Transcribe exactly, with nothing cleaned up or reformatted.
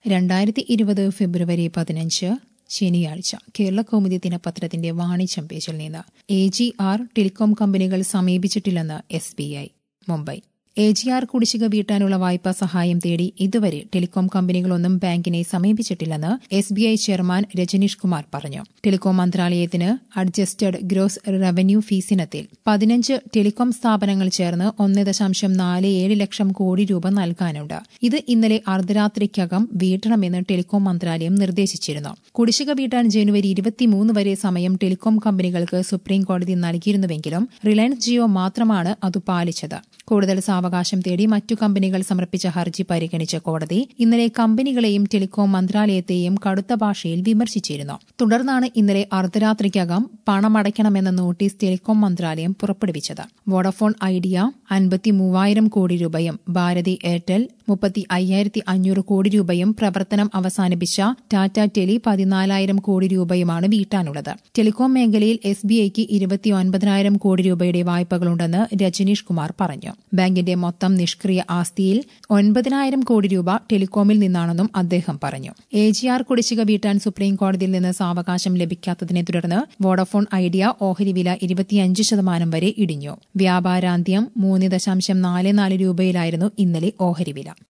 രണ്ടായിരത്തി ഇരുപത് ഫെബ്രുവരി പതിനഞ്ച് ശനിയാഴ്ച കേരളകൗമുദി ദിനപത്രത്തിന്റെ വാണിജ്യം പേജിൽ നിന്ന് എ ജി ആർ ടെലികോം കമ്പനികൾ സമീപിച്ചിട്ടില്ലെന്ന് S B I. Mumbai. A G R കുടിശ്ശിക വീട്ടാനുള്ള വായ്പാ സഹായം തേടി ഇതുവരെ ടെലികോം കമ്പനികളൊന്നും ബാങ്കിനെ സമീപിച്ചിട്ടില്ലെന്ന് S B I chairman Rajneesh Kumar പറഞ്ഞു. ടെലികോം മന്ത്രാലയത്തിന് അഡ്ജസ്റ്റഡ് ഗ്രോസ് റവന്യൂ ഫീസിനത്തിൽ പതിനഞ്ച് ടെലികോം സ്ഥാപനങ്ങൾ ചേർന്ന് ഒന്ന് ദശാംശം നാല് ഏഴ് ലക്ഷം കോടി രൂപ നൽകാനുണ്ട്. ഇത് ഇന്നലെ അർദ്ധരാത്രിക്കകം വീട്ടണമെന്ന് ടെലികോം മന്ത്രാലയം നിർദ്ദേശിച്ചിരുന്നു. കുടിശ്ശിക വീട്ടാൻ ജനുവരി ഇരുപത്തിമൂന്ന് വരെ സമയം ടെലികോം കമ്പനികൾക്ക് സുപ്രീംകോടതി നൽകിയിരുന്നുവെങ്കിലും റിലയൻസ് ജിയോ മാത്രമാണ് അത് പാലിച്ചത്. കൂടുതൽ സാവകാശം തേടി മറ്റു കമ്പനികൾ സമർപ്പിച്ച ഹർജി പരിഗണിച്ച കോടതി ഇന്നലെ കമ്പനികളെയും ടെലികോം മന്ത്രാലയത്തെയും കടുത്ത ഭാഷയിൽ വിമർശിച്ചിരുന്നു. തുടർന്നാണ് ഇന്നലെ അർദ്ധരാത്രിക്കകം പണമടയ്ക്കണമെന്ന നോട്ടീസ് ടെലികോം മന്ത്രാലയം പുറപ്പെടുവിച്ചത്. വോഡഫോൺ ഐഡിയ അൻപത്തി മൂവായിരം കോടി രൂപയും ഭാരതി എയർടെൽ മുപ്പത്തി അയ്യായിരത്തി അഞ്ഞൂറ് കോടി രൂപയും പ്രവർത്തനം അവസാനിപ്പിച്ച ടാറ്റ ടെലി പതിനാലായിരം കോടി രൂപയുമാണ് വീട്ടാനുള്ളത്. ടെലികോം മേഖലയിൽ എസ് ബി ഐക്ക് ഇരുപത്തിയൊൻപതിനായിരം കോടി രൂപയുടെ വായ്പകളുണ്ടെന്ന് രജനീഷ് കുമാർ പറഞ്ഞു. ബാങ്കിന്റെ മൊത്തം നിഷ്ക്രിയ ആസ്തിയിൽ ഒൻപതിനായിരം കോടി രൂപ ടെലികോമിൽ നിന്നാണെന്നും അദ്ദേഹം പറഞ്ഞു. എ ജി ആർ കുടിശ്ശിക വീട്ടാൻ സുപ്രീംകോടതിയിൽ നിന്ന് സാവകാശം ലഭിക്കാത്തതിനെ തുടർന്ന് വോഡഫോൺ ഐഡിയ ഓഹരി വില ഇരുപത്തിയഞ്ച് ശതമാനം വരെ ഇടിഞ്ഞു. വ്യാപാരാന്ത്യം മൂന്ന് ദശാംശം നാല് നാല് രൂപയിലായിരുന്നു ഇന്നലെ ഓഹരി വില.